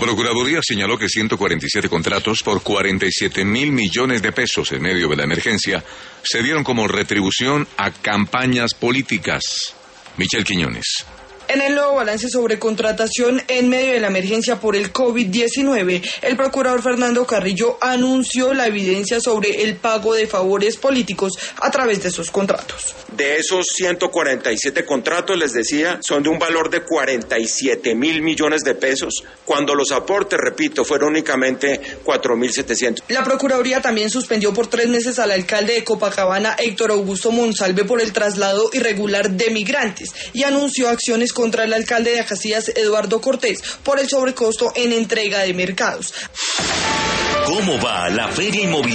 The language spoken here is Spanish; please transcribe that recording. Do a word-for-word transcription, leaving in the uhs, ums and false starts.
Procuraduría señaló que ciento cuarenta y siete contratos por cuarenta y siete mil millones de pesos en medio de la emergencia se dieron como retribución a campañas políticas. Michelle Quiñones. En el nuevo balance sobre contratación en medio de la emergencia por el COVID diecinueve, el procurador Fernando Carrillo anunció la evidencia sobre el pago de favores políticos a través de esos contratos. De esos ciento cuarenta y siete contratos, les decía, son de un valor de cuarenta y siete mil millones de pesos, cuando los aportes, repito, fueron únicamente cuatro mil setecientos. La Procuraduría también suspendió por tres meses al alcalde de Copacabana, Héctor Augusto Monsalve, por el traslado irregular de migrantes y anunció acciones contra el alcalde de Acacias, Eduardo Cortés, por el sobrecosto en entrega de mercados. ¿Cómo va la feria inmobiliaria?